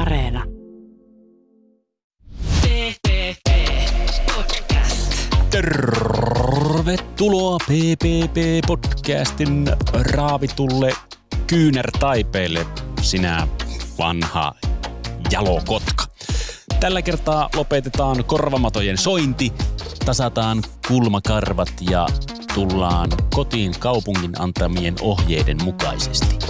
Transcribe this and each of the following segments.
Areena. Tervetuloa PPP-podcastin raavitulle kyynärtaipeelle, sinä vanha jalokotka. Tällä kertaa lopetetaan korvamatojen sointi, tasataan kulmakarvat ja tullaan kotiin kaupungin antamien ohjeiden mukaisesti.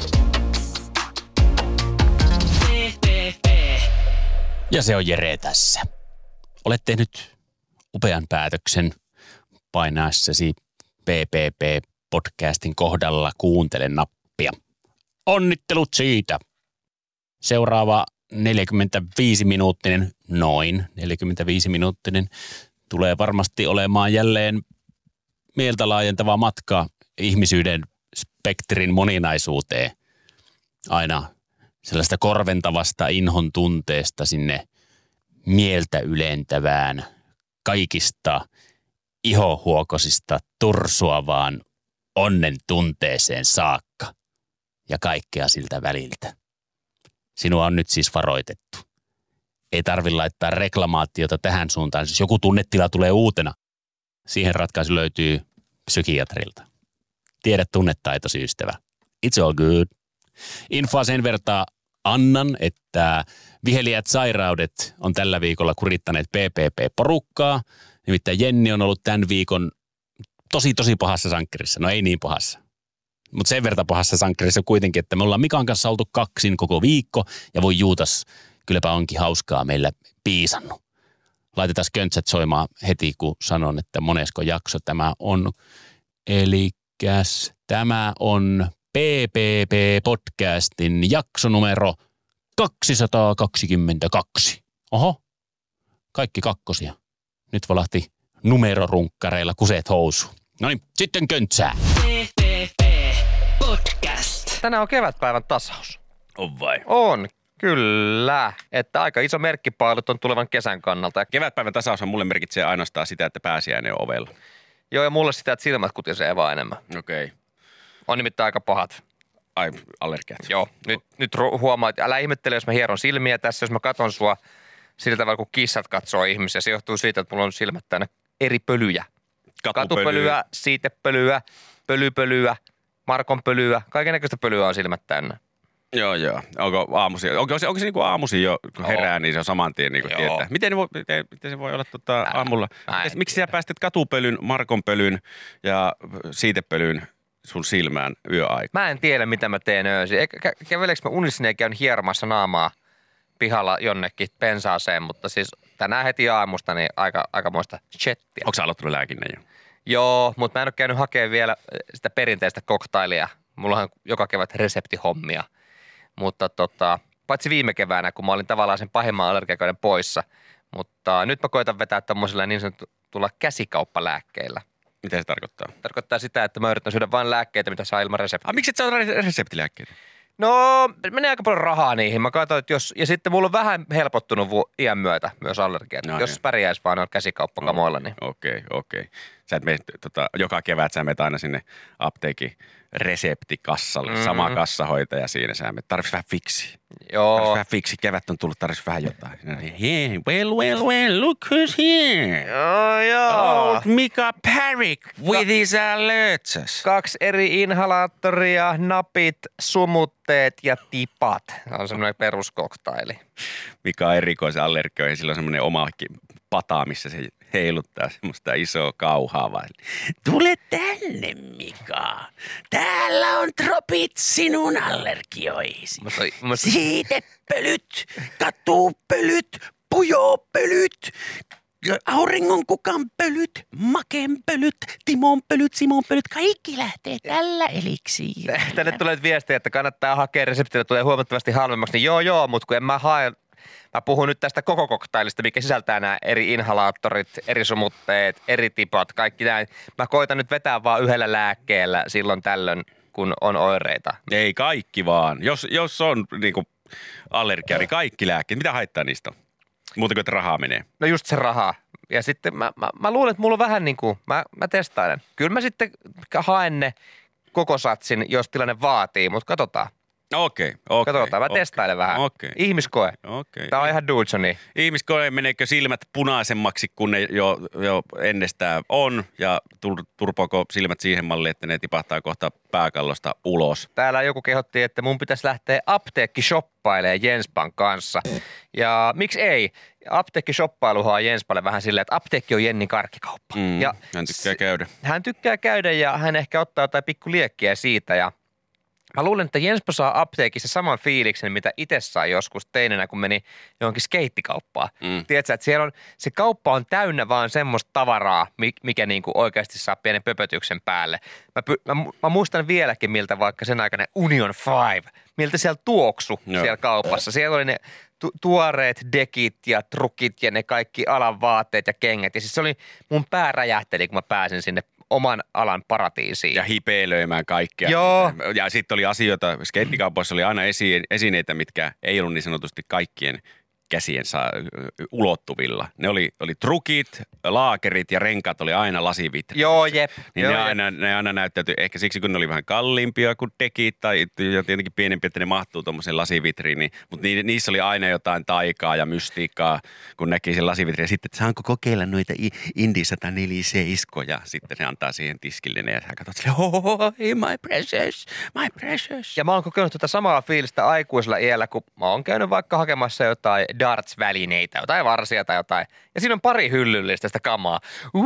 Ja se on Jere tässä. Olet tehnyt upean päätöksen painaessasi PPP-podcastin kohdalla kuuntele nappia. Onnittelut siitä! Seuraava 45-minuuttinen, noin 45-minuuttinen, tulee varmasti olemaan jälleen mieltä laajentava matka ihmisyyden spektrin moninaisuuteen. Aina sellaista korventavasta inhon tunteesta sinne mieltä ylentävään, kaikista ihohuokosista tursuavaan onnen tunteeseen saakka ja kaikkea siltä väliltä. Sinua on nyt siis varoitettu. Ei tarvitse laittaa reklamaatiota tähän suuntaan. Jos joku tunnetila tulee uutena, siihen ratkaisu löytyy psykiatrilta. Tiedä tunnetaitosi, ystävä. It's all good. Infoa sen vertaa annan, että viheliät sairaudet on tällä viikolla kurittaneet PPP-porukkaa. Nimittäin Jenni on ollut tämän viikon tosi pahassa sankkerissa. No ei niin pahassa. Mutta sen verran pahassa sankkerissa kuitenkin, että me ollaan Mikan kanssa oltu kaksin koko viikko. Ja voi juutas, kylläpä onkin hauskaa meillä piisannut. Laitetaan köntsät soimaan heti, kun sanon, että monesko jakso tämä on. Elikkäs tämä on PPP-podcastin jakso numero 222. Oho, kaikki kakkosia. Nyt valahti numerorunkkareilla kuseet housuun. Noniin, sitten köntsää. Podcast. Tänään on kevätpäivän tasaus. On vai? On, kyllä. Että aika iso merkkipaalut on tulevan kesän kannalta. Kevätpäivän tasaushan mulle merkitsee ainoastaan sitä, että pääsiäinen on ovella. Joo, ja mulle sitä, että silmät kutisee vaan enemmän. Okei. Okay. On nimittäin aika pahat. Ai, allergiat. Joo, nyt huomaa, että älä ihmettele, jos mä hieron silmiä tässä, jos mä katon sua sillä tavalla, kun kissat katsoo ihmisiä. Se johtuu siitä, että mulla on silmät täynnä eri pölyjä. Katupölyä, siitepölyä, pölypölyä, markonpölyä. Kaikennäköistä pölyä on silmät täynnä. Joo. Onko se niin kuin aamuisin jo, kun herää, niin se on saman tien niin kuin tietää. Miten se voi olla aamulla? Miksi sä päästet katupölyn, markonpölyn ja siitepölyn sun silmään yöaika? Mä en tiedä, mitä mä teen öisin. Käveleekö mä unissani ja käyn hieromassa naamaa pihalla jonnekin pensaaseen, mutta siis tänään heti aamusta niin aikamoista chattia. Onko sä aloittanut lääkinnän jo? Joo, mutta mä en ole käynyt hakemaan vielä sitä perinteistä koktailia. Mulla on joka kevät reseptihommia, mutta paitsi viime keväänä, kun mä olin tavallaan sen pahimman allergiakauden poissa, mutta nyt mä koitan vetää tommosilla niin sanotulla käsikauppalääkkeillä. Mitä se tarkoittaa? Tarkoittaa sitä, että mä yritän syödä vain lääkkeitä, mitä saa ilman reseptiä. Miksi et sä ole reseptilääkkeitä? No, menee aika paljon rahaa niihin. Mä katsoin, että ja sitten mulla on vähän helpottunut iän myötä myös allergiat. No, jos pärjäisi vaan noilla käsikauppakamoilla, niin. Okei. Sä et mene, joka kevät sä menet aina sinne apteekin reseptikassalle. Sama kassahoitaja siinä sä menet. Tarvitsisi vähän fiksi. Joo. Tarvitsisi vähän fiksi. Kevät on tullut, tarvitsisi vähän jotain. Hey, well, look who's here. Joo. Old Mika Parrick with his allergies. 2 eri inhalaattoria, napit, sumutteet ja tipat. Se on semmoinen peruskoktaili. Mika on erikoisen allergioihin. Sillä on semmoinen oma pata, missä se heiluttaa semmoista isoa kauhaa vaan. Tule tänne, Mika. Täällä on tropit sinun allergioisi. Siitepölyt, katupölyt, pujopölyt, auringonkukan pölyt, maken pölyt, Timon pölyt, Simon pölyt. Kaikki lähtee tällä eliksiirillä. Tänne tulee viestiä, että kannattaa hakea reseptiä, tulee huomattavasti halvemmaksi. Niin joo, mutta kun en mä hae. Mä puhun nyt tästä koko koktailista, mikä sisältää nämä eri inhalaattorit, eri sumutteet, eri tipat, kaikki näin. Mä koitan nyt vetää vaan yhdellä lääkkeellä silloin tällöin, kun on oireita. Ei kaikki vaan. Jos on niinku allergia, niin kaikki lääkkeet. Mitä haittaa niistä on? Muuta kuin, että rahaa menee. No just se raha. Ja sitten mä luulen, että mulla on vähän niin kuin, mä testailen. Kyllä mä sitten haen ne koko satsin, jos tilanne vaatii, mutta katsotaan. Okei. Katsotaan, mä testailen vähän. Okei. Ihmiskoe. Okei. Tää on ihan Dudesoni. Ihmiskoe, meneekö silmät punaisemmaksi, kun ne jo ennestään on, ja turpoako silmät siihen malliin, että ne tipahtaa kohta pääkallosta ulos. Täällä joku kehotti, että mun pitäisi lähteä apteekkishoppailemaan Jenspan kanssa. Ja miksi ei? Apteekkishoppailuhan on Jenspalle vähän silleen, että apteekki on Jennin karkkikauppa. Ja hän tykkää käydä. Hän tykkää käydä ja hän ehkä ottaa jotain pikku liekkiä siitä ja mä luulen, että Jenspa saa apteekissa saman fiiliksen, mitä itse sai joskus teinenä, kun meni johonkin skeittikauppaan. Tiedätkö, että siellä on, se kauppa on täynnä vaan semmoista tavaraa, mikä niinku oikeasti saa pienen pöpötyksen päälle. Mä muistan vieläkin, miltä vaikka sen aikainen Union 5, miltä siellä tuoksu siellä kaupassa. Siellä oli ne tuoreet dekit ja trukit ja ne kaikki alan vaatteet ja kengät. Ja siis se oli, mun pää räjähteli, kun mä pääsin sinne oman alan paratiisiin. Ja hipeilöimään kaikkea. Joo. Ja sitten oli asioita, skeittikaupoissa oli aina esineitä, mitkä ei ollut niin sanotusti kaikkien käsien ulottuvilla. Ne oli trukit, laakerit ja renkaat oli aina lasivitri. Joo, jep. Niin ne aina näyttäytyi, ehkä siksi kun ne oli vähän kalliimpia kuin dekit tai tietenkin pienempiä, että ne mahtuu tuommoiseen lasivitriiniin. Mutta niissä oli aina jotain taikaa ja mystiikkaa, kun näki sen lasivitriin. Ja sitten, että saanko kokeilla noita Indy 147 ja sitten se antaa siihen tiskille ja sä katsot silleen, oi my precious. Ja mä oon kokenut tätä samaa fiilistä aikuisella iällä, kun mä oon käynyt vaikka hakemassa jotain darts-välineitä, jotain varsia tai jotain. Ja siinä on pari hyllyllistä sitä kamaa.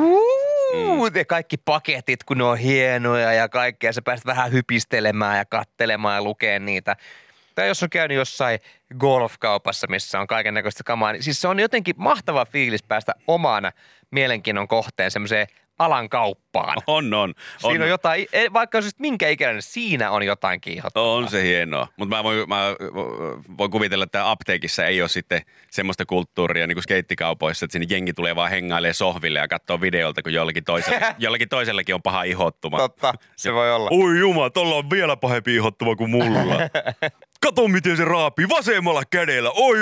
Ja kaikki paketit, kun ne on hienoja ja kaikkea. Sä pääset vähän hypistelemään ja kattelemaan ja lukeen niitä. Tai jos on käynyt jossain golfkaupassa, missä on kaiken näköistä kamaa, niin siis se on jotenkin mahtava fiilis päästä oman mielenkiinnon kohteen semmoiseen alan kauppaan. On. Siinä on jotain, vaikka olisi minkä ikäinen, niin siinä on jotain kiihottavaa. On se hienoa, mutta mä voin kuvitella, että apteekissa ei ole sitten semmoista kulttuuria niin kuin skeittikaupoissa, että sinne jengi tulee vaan hengailemaan sohville ja katsoo videolta, kun jollakin toisellakin on paha ihottuma. Totta, se voi olla. Oi jumala, tuolla on vielä pahempi ihottuma kuin mulla. Kato, miten se raapii vasemmalla kädellä. Oi.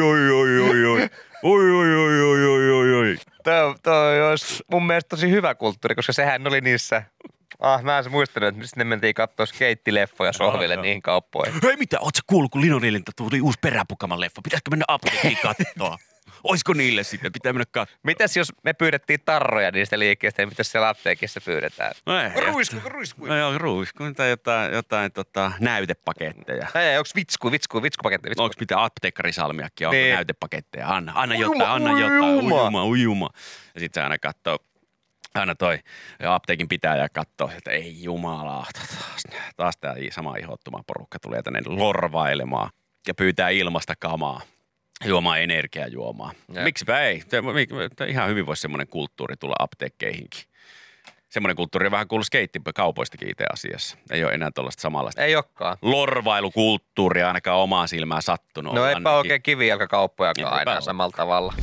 Toi olisi mun mielestä tosi hyvä kulttuuri, koska sehän oli niissä. Mä en muistanut, että sinne mentiin katsoa skeittileffoja sohville niihin kauppoihin. Hei mitä, ootko sä kuullut, kun Linonilta tuli uusi Peräpukaman leffa? Pitäisikö mennä apteekkiin katsoa? Oisko niille sitten? Pitää mennä katsoa. Mitäs jos me pyydettiin tarroja niistä liikkeistä ja mitäs siellä apteekissa pyydetään? Ruisku. No joo, ruisku tai jotain näytepaketteja. Ei, onks vitskupaketti? Onks mitä apteekkarisalmiakki, onko niin. Näytepaketteja? Anna jotain, ujuma. Ja sit sä aina kattoo. Aina toi apteekin pitäjä katsoo, että ei jumala, taas tää sama ihottuma porukka tulee tänne lorvailemaan ja pyytää ilmasta kamaa, juomaan energiajuomaa. Miksipä ei? Ihan hyvin voisi semmoinen kulttuuri tulla apteekkeihinkin. Semmoinen kulttuuri on vähän kuullut skeittikaupoistakin itse asiassa. Ei ole enää tuollaista samanlaista. Ei olekaan. Lorvailukulttuuria ainakaan omaan silmään sattunut. No eipä oikein kivijalkakauppojakaan aina samalla tavalla.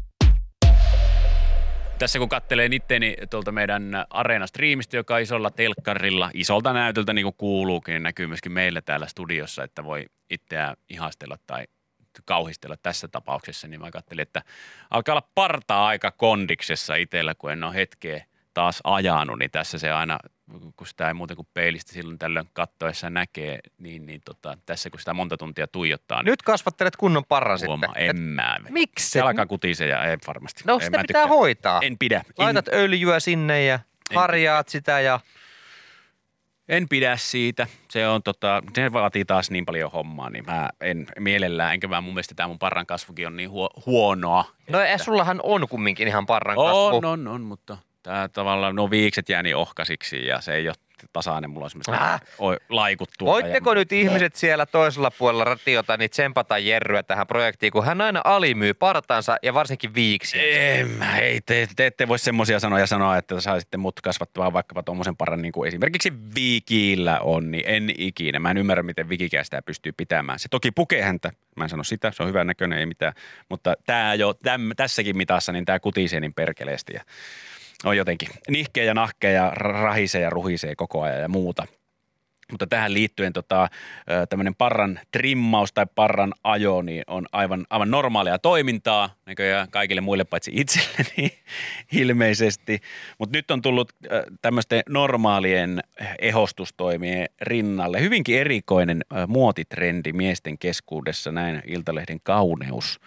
Tässä kun katselen itteni tuolta meidän Areena-striimistä, joka on isolla telkkarilla, isolta näytöltä niin kuin kuuluukin, niin näkyy myöskin meillä täällä studiossa, että voi itseään ihastella tai kauhistella tässä tapauksessa, niin mä katselin, että alkaa olla partaa aika kondiksessa itsellä, kun en ole hetkeä taas ajanut, niin tässä se aina, kun sitä ei muuten kuin peilistä silloin tällöin kattoessa näkee, niin tässä kun sitä monta tuntia tuijottaa. Nyt kasvattelet kunnon parran sitten. En mä. Miksi? Se alkaa kutisee ja ei varmasti. No sitä pitää hoitaa. En pidä. Laitat öljyä sinne ja harjaat sitä ja... En pidä siitä. Se vaatii taas niin paljon hommaa, niin mä en mielellään, enkä mä mun mielestä tämä mun parran kasvukin on niin huonoa. No sullahan on kumminkin ihan parran kasvu. On, mutta tää tavallaan, viikset jää niin ohkaisiksi ja se ei ole tasainen, mulla on semmoista laikuttua. Voitteko nyt ihmiset siellä toisella puolella ratiota niin tsempata Jerryä tähän projektiin, kun hän aina alimyy partansa ja varsinkin viiksiä? Ei, te ette voi semmoisia sanoja sanoa, että saisitte mut kasvattamaan vaikkapa tommosen parran niin kuin esimerkiksi Vikillä on, niin en ikinä. Mä en ymmärrä, miten Vikikään sitä pystyy pitämään. Se toki pukee häntä, mä en sano sitä, se on hyvän näköinen, ei mitään, mutta tässäkin mitassa, niin tää kutisee niin perkeleesti ja on jotenkin nihkeä ja nahkeä ja rahisee ja ruhisee koko ajan ja muuta. Mutta tähän liittyen tämmöinen parran trimmaus tai parran ajo niin on aivan normaalia toimintaa näköjään kaikille muille paitsi itselleni ilmeisesti. Mutta nyt on tullut tämmöisten normaalien ehostustoimien rinnalle hyvinkin erikoinen muotitrendi miesten keskuudessa, näin Iltalehden kauneus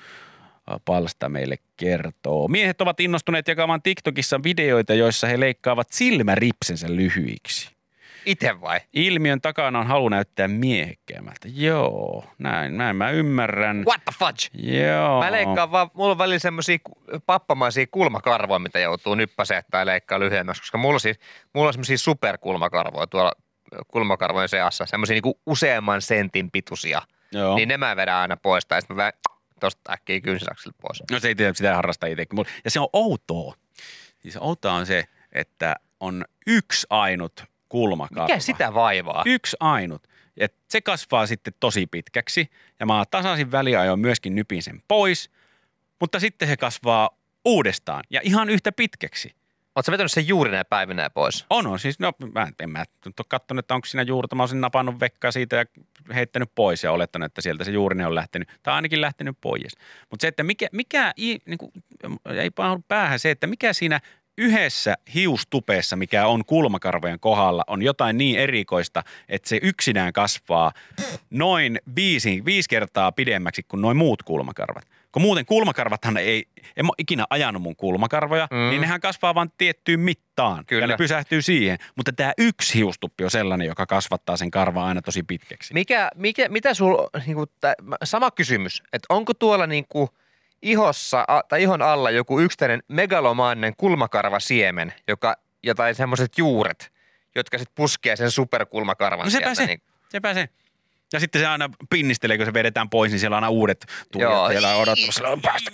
palsta meille kertoo. Miehet ovat innostuneet jakamaan TikTokissa videoita, joissa he leikkaavat silmäripsensä lyhyiksi. Itse vai? Ilmiön takana on halu näyttää miehekkäämältä. Joo, näin mä ymmärrän. What the fudge? Joo. Mä leikkaan vaan, mulla on välillä semmosia pappamaisia kulmakarvoja, mitä joutuu nyppäseen tai leikkaa lyhyemmäksi, koska mulla on semmosia superkulmakarvoja tuolla kulmakarvojen seassa, semmosia niinku useamman sentin pituisia. Joo. Niin ne mä vedän aina pois, tai sitten mä vedän tosta äkkiä kynsisaksilla pois. No se ei tiedä, sitä harrastaa itsekin. Ja se on outoa. Siis outoa on se, että on yksi ainut kulmakarva. Mikä sitä vaivaa? Yksi ainut. Ja se kasvaa sitten tosi pitkäksi ja mä tasaisin väliajoin myöskin nypin sen pois, mutta sitten se kasvaa uudestaan ja ihan yhtä pitkäksi. Ootko sä vetänyt sen juuri näin päivinä pois? On siis, no en mä ole katsonut, että onko siinä juurta. Mä olisin napannut vekkaa siitä ja heittänyt pois ja olettanut, että sieltä se juurinen on lähtenyt, tai ainakin lähtenyt pois. Mutta se, että mikä niin kuin, ei paha päähän se, että mikä siinä yhdessä hiustupeessa, mikä on kulmakarvojen kohdalla, on jotain niin erikoista, että se yksinään kasvaa noin 5 kertaa pidemmäksi kuin noin muut kulmakarvat. Kun muuten kulmakarvathan en ole ikinä ajanut mun kulmakarvoja, niin nehän kasvaa vaan tiettyyn mittaan. Kyllä. Ja ne pysähtyy siihen. Mutta tämä yksi hiustuppi on sellainen, joka kasvattaa sen karvaa aina tosi pitkäksi. Mitä sulla, niinku, sama kysymys, että onko tuolla niinku ihossa tai ihon alla joku yksittäinen megalomaaninen kulmakarvasiemen, jotain semmoiset juuret, jotka sitten puskee sen superkulmakarvan No sepä se. Ja sitten se aina pinnistelee, kun se vedetään pois, niin siellä on aina uudet tulijat siellä odottamassa.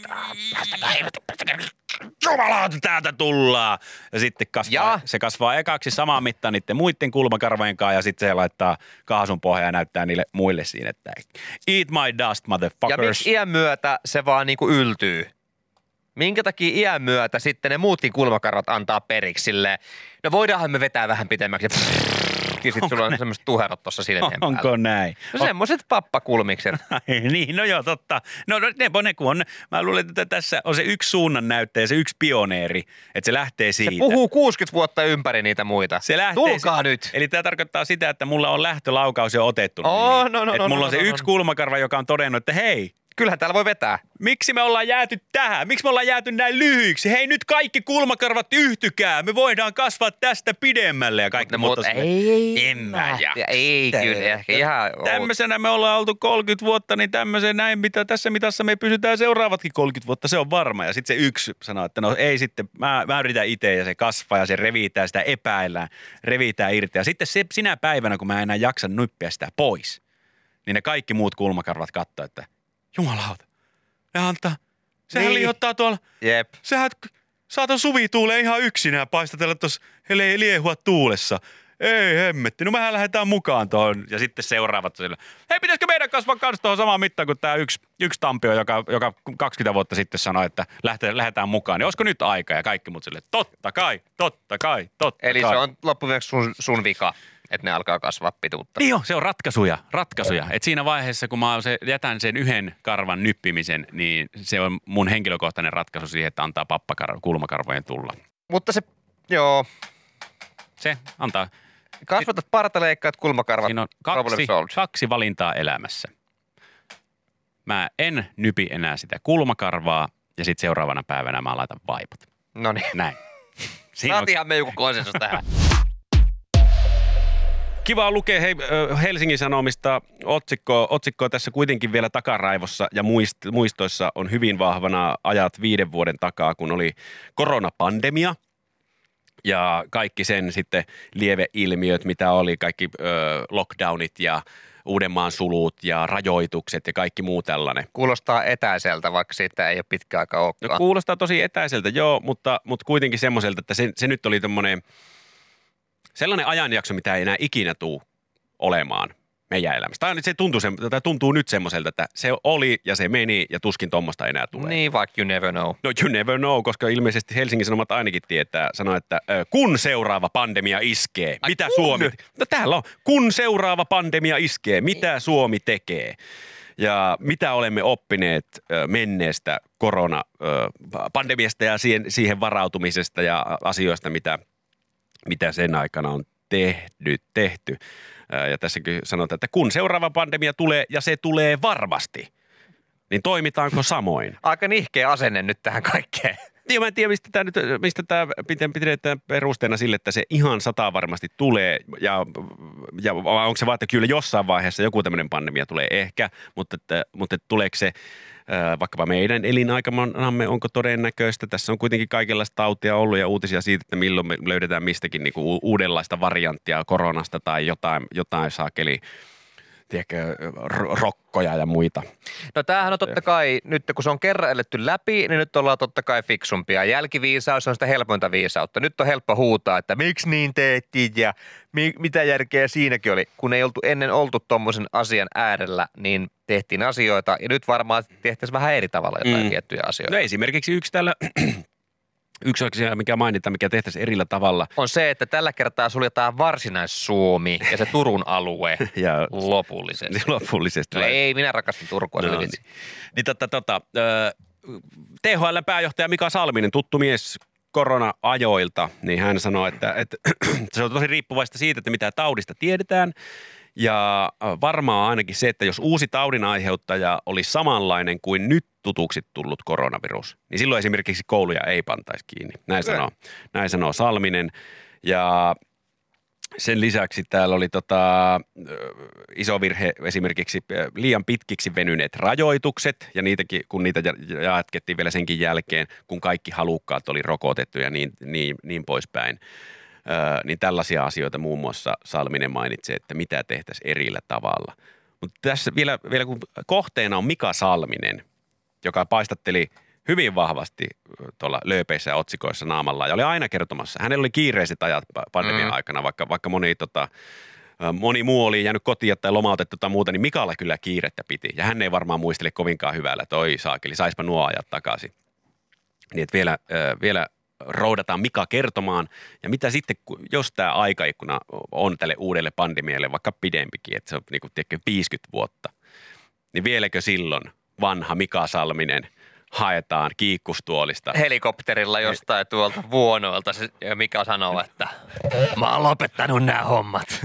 Päästäkää, jumalauta, täältä tullaan. Ja sitten se kasvaa ekaksi samaan mittaan niiden muiden kulmakarvojen kanssa ja sitten se laittaa kaasun pohjaan ja näyttää niille muille siinä, että eat my dust, motherfuckers. Ja miksi iän myötä se vaan niinku yltyy? Minkä takia iän myötä sitten ne muutkin kulmakarvat antaa periksi silleen, no voidaanhan me vetää vähän pitemmäksi. Ja sitten sulla on semmoiset tuherot tuossa silmien päällä. Onko näin? No semmoiset pappakulmikset. Niin, no joo, totta. No ne kun on, mä luulen, että tässä on se yksi suunnannäyttäjä, se yksi pioneeri, että se lähtee siitä. Se puhuu 60 vuotta ympäri niitä muita. Se lähtee Tulkaa nyt. Eli tämä tarkoittaa sitä, että mulla on lähtölaukaus jo otettu. Että mulla on se yksi kulmakarva, joka on todennut, että hei, kyllähän täällä voi vetää. Miksi me ollaan jääty tähän? Miksi me ollaan jääty näin lyhyiksi? Hei, nyt kaikki kulmakarvat yhtykää. Me voidaan kasvaa tästä pidemmälle ja kaikki. Mutta ei. En mä ei kyllä. Ehkä ihan tämmöisenä me ollaan oltu 30 vuotta, niin tämmöisen näin, tässä mitassa me pysytään seuraavatkin 30 vuotta. Se on varma. Ja sitten se yksi sanoo, että no ei sitten, mä yritän itse ja se kasvaa ja se revitään, sitä epäillään, revitään irti. Ja sitten sinä päivänä, kun mä en enää jaksa nyppiä sitä pois, niin ne kaikki muut kulmakarvat katsoo, että jumalauta. Ne antaa. Sehän liihottaa tuolla. Jep. Sähän saatan suvituuleen ihan yksinään paistatella tuossa liehua tuulessa. Ei hemmetti. No mehän lähdetään mukaan tuohon. Ja sitten seuraavat sille. Hei, pitäisikö meidän kasvaa kans tuohon samaan mittaan kuin tämä yksi tampio, joka 20 vuotta sitten sanoi, että lähdetään mukaan. Niin olisiko nyt aika? Ja kaikki muut silleen, totta kai. Eli se on loppuviimeksi sun vika, että ne alkaa kasvaa pituutta. Niin joo, se on ratkaisuja. Et siinä vaiheessa, kun mä jätän sen yhden karvan nyppimisen, niin se on mun henkilökohtainen ratkaisu siihen, että antaa kulmakarvojen tulla. Mutta se, joo. Se antaa. Kasvatat parta, leikkaat kulmakarvat. Siinä on kaksi valintaa elämässä. Mä en nypi enää sitä kulmakarvaa ja sitten seuraavana päivänä mä laitan vaipat. Noniin. Näin. Saatiinhan me joku konsensus tähän. Kiva lukea Helsingin Sanomista otsikkoa tässä kuitenkin vielä takaraivossa ja muistoissa on hyvin vahvana ajat 5 vuoden takaa, kun oli koronapandemia ja kaikki sen sitten lieveilmiöt, mitä oli, kaikki lockdownit ja Uudenmaan sulut ja rajoitukset ja kaikki muu tällainen. Kuulostaa etäiseltä, vaikka siitä ei ole pitkä aika olekaan. No, kuulostaa tosi etäiseltä, joo, mutta kuitenkin semmoiselta, että se nyt oli tommoinen sellainen ajanjakso, mitä ei enää ikinä tule olemaan. meidän elämässä. Tämä tuntuu nyt semmoiselta, että se oli ja se meni ja tuskin tuommoista enää tulee. Niin, vaikka you never know. No you never know, koska ilmeisesti Helsingin Sanomat ainakin tietää, sanoo, että kun seuraava pandemia iskee, mitä kun? Suomi... No täällä on, kun seuraava pandemia iskee, mitä Suomi tekee? Ja mitä olemme oppineet menneestä koronapandemiasta ja siihen varautumisesta ja asioista, mitä sen aikana on tehty. Ja tässäkin sanotaan, että kun seuraava pandemia tulee ja se tulee varmasti, niin toimitaanko samoin? Aika nihkeä asenne nyt tähän kaikkeen. Niin, mä en tiedä, mistä tämä pidetään perusteena sille, että se ihan 100 varmasti tulee. Ja onko se vaan, että kyllä jossain vaiheessa joku tämmöinen pandemia tulee ehkä, mutta tuleeko se vaikkapa meidän elinaikanamme, onko todennäköistä? Tässä on kuitenkin kaikenlaista tautia ollut ja uutisia siitä, että milloin me löydetään mistäkin niinku uudenlaista varianttia koronasta tai jotain saakeli, tiedätkö, rokkoja ja muita. No tämähän on totta kai, nyt kun se on kerran eletty läpi, niin nyt ollaan totta kai fiksumpia. Jälkiviisaus on sitä helpointa viisautta. Nyt on helppo huutaa, että miksi niin tehtiin ja mitä järkeä siinäkin oli. Kun ei ennen oltu tommosen asian äärellä, niin tehtiin asioita ja nyt varmaan tehtäisiin vähän eri tavalla jotain tiettyjä asioita. No esimerkiksi yksi asia, mikä mainitaan, mikä tehtäisiin erillä tavalla. On se, että tällä kertaa suljetaan Varsinais-Suomi ja se Turun alue ja lopullisesti. Lopullisesti. No ei, minä rakastan Turkua. No, niin. THL:n pääjohtaja Mika Salminen, tuttu mies korona-ajoilta, niin hän sanoi, että se on tosi riippuvaista siitä, että mitä taudista tiedetään. Ja varmaan ainakin se, että jos uusi taudin aiheuttaja oli samanlainen kuin nyt tutuksi tullut koronavirus, niin silloin esimerkiksi kouluja ei pantaisi kiinni. Näin sanoo Salminen. Ja sen lisäksi täällä oli iso virhe esimerkiksi liian pitkiksi venyneet rajoitukset ja niitäkin, kun niitä jatkettiin vielä senkin jälkeen, kun kaikki halukkaat oli rokotettu ja niin poispäin. Niin tällaisia asioita muun muassa Salminen mainitsee, että mitä tehtäisiin erillä tavalla. Mutta tässä vielä kun kohteena on Mika Salminen, joka paistatteli hyvin vahvasti tuolla lööpeissä ja otsikoissa naamalla ja oli aina kertomassa. Hänellä oli kiireiset ajat pandemian aikana, vaikka moni muu oli jäänyt kotiin tai lomautettu tai muuta, niin Mikalla kyllä kiirettä piti. Ja hän ei varmaan muistele kovinkaan hyvällä, että oi saakeli, saispa nuo ajat takaisin. Niin että vielä roudataan Mika kertomaan. Ja mitä sitten, jos tämä aikaikkuna on tälle uudelle pandemialle vaikka pidempikin, että se on niin kuin 50 vuotta, niin vieläkö silloin vanha Mika Salminen haetaan kiikkustuolista? Helikopterilla jostain tuolta vuonoilta ja Mika sanoo, että mä oon lopettanut nämä hommat.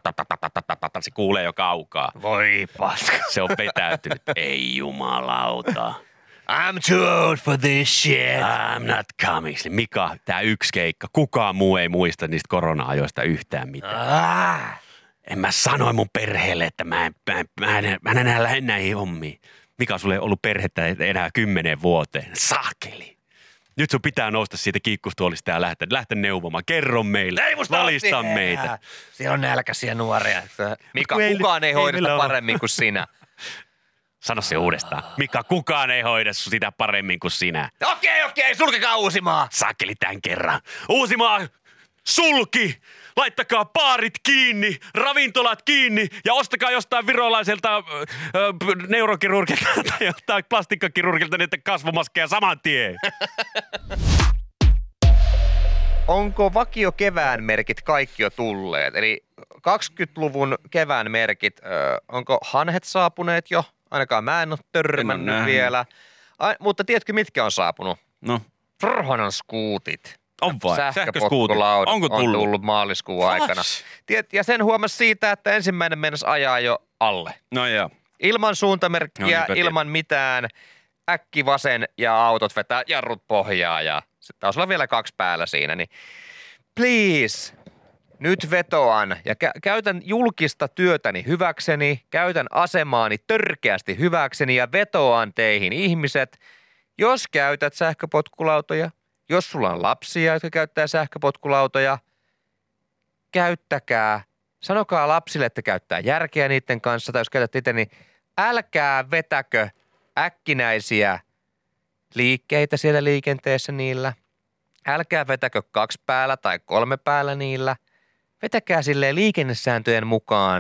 Se kuulee jo kaukaa. Voi paska. Se on vetäytynyt. Ei jumalauta. I'm too old for this shit. I'm not coming. Mika, tää yksi keikka. Kukaan muu ei muista niistä korona-ajoista yhtään mitään. En mä sanoin mun perheelle, että mä en enää lähde näihin hommiin. Mika, sulle ei ollut perhettä enää 10 vuoteen. Saakeli. Nyt sun pitää nousta siitä kiikkustuolista ja lähteä neuvomaan. Kerro meille. Valista meitä. Siellä on nälkäisiä nuoria. Mika, kukaan ei hoida sitä paremmin kuin sinä. Sano se uudestaan. Mika, kukaan ei hoida sitä paremmin kuin sinä. Okei, sulkekaa Uusimaa. Saakeli tämän kerran. Uusimaa sulki! Laittakaa baarit kiinni, ravintolat kiinni ja ostakaa jostain virolaiselta neurokirurgilta tai jostain plastikkakirurgilta niitä kasvomaskeja saman tien. Onko vakio kevään merkit kaikki jo tulleet? Eli 20-luvun kevään merkit, onko hanhet saapuneet jo? Ainakaan mä en ole törmännyt vielä. Mutta tiedätkö, mitkä on saapunut? No. Frhonan skuutit. On vai? Sähköpotkulaudat Onko tullut maaliskuun aikana. Ja sen huomasi siitä, että ensimmäinen mennessä ajaa jo alle. No joo. Ilman suuntamerkkiä, No, ilman mitään. Äkki vasen ja autot vetää jarrut pohjaa ja sitten taas olla vielä 2 päällä siinä. Niin please, nyt vetoan ja käytän julkista työtäni hyväkseni, käytän asemaani törkeästi hyväkseni ja vetoan teihin ihmiset, jos käytät sähköpotkulautoja, jos sulla on lapsia, jotka käyttää sähköpotkulautoja, käyttäkää. Sanokaa lapsille, että käyttää järkeä niiden kanssa, tai jos käytät itse, niin älkää vetäkö äkkinäisiä liikkeitä siellä liikenteessä niillä. Älkää vetäkö 2 päällä tai 3 päällä niillä. Vetäkää silleen liikennesääntöjen mukaan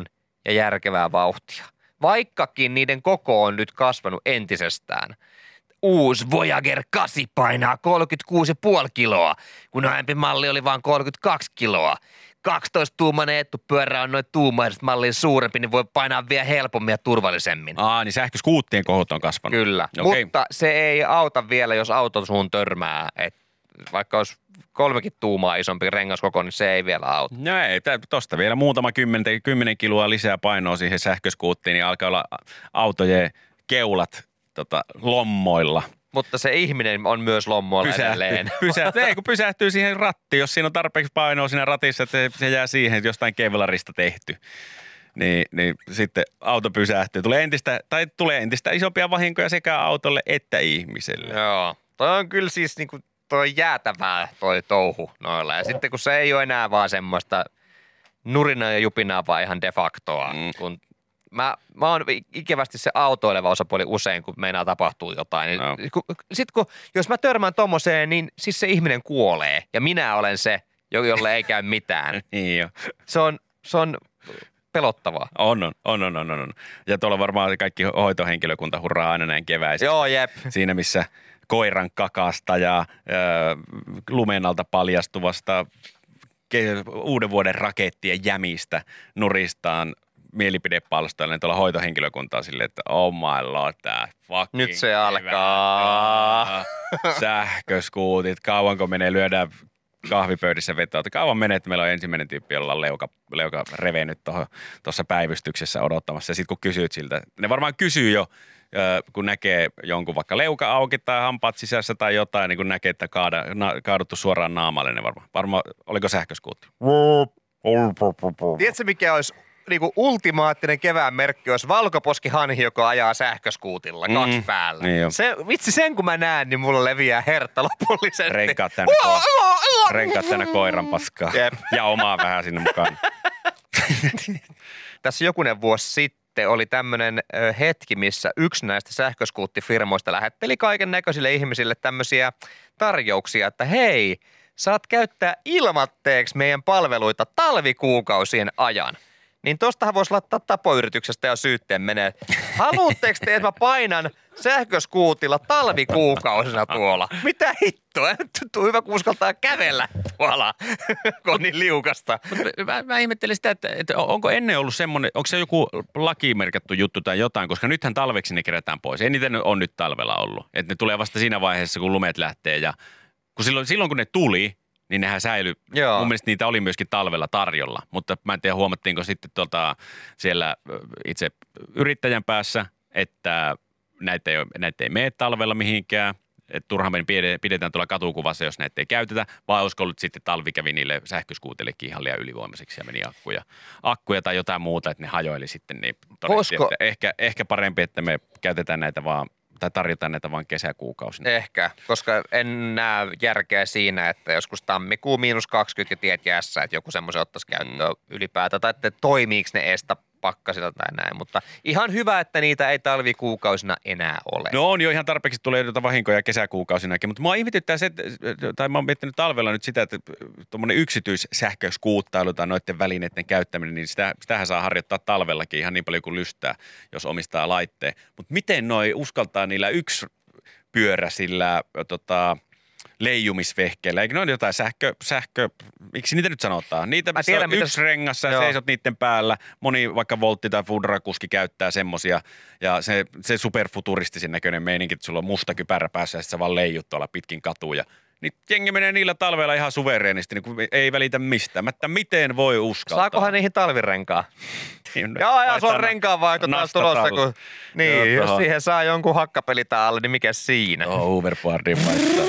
ja järkevää vauhtia. Vaikkakin niiden koko on nyt kasvanut entisestään. Uusi Voyager 8 painaa 36,5 kiloa, kun aiempi malli oli vain 32 kiloa. 12-tuumainen etupyörä on noin tuumaisesta malliin suurempi, niin voi painaa vielä helpommin ja turvallisemmin. Niin sähköskuuttien kohot on kasvanut. Kyllä, Okei. mutta se ei auta vielä, jos auto suun törmää. Vaikka olisi 3 tuumaa isompi rengaskoko, niin se ei vielä auta. No ei, tosta vielä muutama 10 kiloa lisää painoa siihen sähköskuuttiin, niin alkaa olla autojen keulat lommoilla. Mutta se ihminen on myös lommoilla edelleen. Kun pysähtyy siihen rattiin, jos siinä on tarpeeksi painoa siinä ratissa, että se jää siihen jostain kevlarista tehty. Niin sitten auto pysähtyy. Tulee entistä isompia vahinkoja sekä autolle että ihmiselle. Joo, toi on kyllä siis niinku toi jäätävää toi touhu noilla. Ja sitten kun se ei ole enää vaan semmoista nurinaa ja jupinaa, vaan ihan de factoa. Kun mä oon ikävästi se autoileva osapuoli usein, kun meinaa tapahtuu jotain. Niin jos mä törmään tommoseen, niin siis se ihminen kuolee. Ja minä olen se, jolle ei käy mitään. Niin jo. Se on pelottavaa. On. Ja tuolla varmaan kaikki hoitohenkilökunta hurraa aina näin keväisin. Joo, jep. Siinä missä koiran kakasta ja lumen alta paljastuvasta uuden vuoden rakettien jämistä nuristaan mielipidepalstoilla, niin tuolla hoitohenkilökunta on silleen, että oh my lord, tää fucking nyt se alkaa. Sähköskuutit, kauanko menee, lyödään kahvipöydissä vetoa. Kauan menee, että meillä on ensimmäinen tyyppi, jolla on leuka revennyt tuossa päivystyksessä odottamassa. Ja sitten kun kysyt siltä, ne varmaan kysyy jo, kun näkee jonkun vaikka leuka auki tai hampaat sisässä tai jotain, niin kun näkee, että kaaduttu suoraan naamalle, niin varmaan oliko sähköskuutti? Tiedätkö, mikä olisi niinku ultimaattinen kevään merkki, olisi valkoposkihanhi, joka ajaa sähköskuutilla 2 päällä. Niin vitsi, sen kun mä näen, niin mulla leviää hertta lopullisesti. Renkaat tänne koiran paskaa. Jep. Ja omaa vähän sinne mukaan. Tässä jokunen vuosi sitten oli tämmöinen hetki, missä yksi näistä sähköskuuttifirmoista lähetteli kaiken näköisille ihmisille tämmöisiä tarjouksia, että hei, saat käyttää ilmatteeksi meidän palveluita talvikuukausien ajan. Niin tostahan voisi laittaa tapoyrityksestä ja syytteen menee. Haluatteko te, että mä painan sähköskuutilla talvikuukausina tuolla? Mitä hittoa? Tuu hyvä, kun uskaltaa kävellä tuolla, kun on niin liukasta. Mä ihmettelin sitä, että onko ennen ollut semmoinen, onko se joku lakimerkattu juttu tai jotain, koska nythän talveksi ne kerätään pois. Ei niitä on nyt talvella ollut. Että ne tulee vasta siinä vaiheessa, kun lumet lähtee ja kun silloin kun ne tuli, niin nehän säilyi. Joo. Mun mielestä niitä oli myöskin talvella tarjolla, mutta mä en tiedä huomattiinko sitten siellä itse yrittäjän päässä, että näitä ei mene talvella mihinkään, että turhaan me pidetään tuolla katukuvassa, jos näitä ei käytetä, vai olisiko ollut sitten talvi kävi niille sähköskuutellekin ihan liian ylivoimaiseksi ja meni akkuja tai jotain muuta, että ne hajoili sitten, niin todettiin, että ehkä parempi, että me käytetään näitä vaan tai tarjotaan näitä vain kesäkuukausina. Ehkä, koska en näe järkeä siinä, että joskus tammikuu -20 ja tiet jäässä, että joku semmoisen ottaisi käyttöön ylipäätään, tai että toimiiko ne estä pakkasilla tai näin, mutta ihan hyvä, että niitä ei talvikuukausina enää ole. No on jo ihan tarpeeksi tulee jotain vahinkoja kesäkuukausinakin, mutta mua ihmetyttää se, tai mä oon miettinyt talvella nyt sitä, että tuommoinen yksityissähköskuuttailu tai noiden välineiden käyttäminen, niin sitähän saa harjoittaa talvellakin ihan niin paljon kuin lystää, jos omistaa laitteen. Mutta miten noi uskaltaa niillä yksipyöräisillä leijumisvehkeillä? Eikö ne ole jotain sähkö, miksi niitä nyt sanotaan? Niitä mä tiedän, yksi rengassa ja seisot niiden päällä. Moni vaikka Voltti tai Foodora-kuski käyttää semmosia. Ja se superfuturistisen näköinen meininki, että sulla on musta kypärä päässä ja sä vaan leijut tuolla pitkin katuja. Niin jengi menee niillä talvella ihan suvereenisti, niin kun ei välitä mistään. Miten voi uskaltaa? Saakohan niihin talvirenkaa? Joo, se on renkaanvaihto taas tulossa. Niin, jos siihen saa jonkun hakkapelitä alle, niin mikä siinä? Overboardin vaihtaa.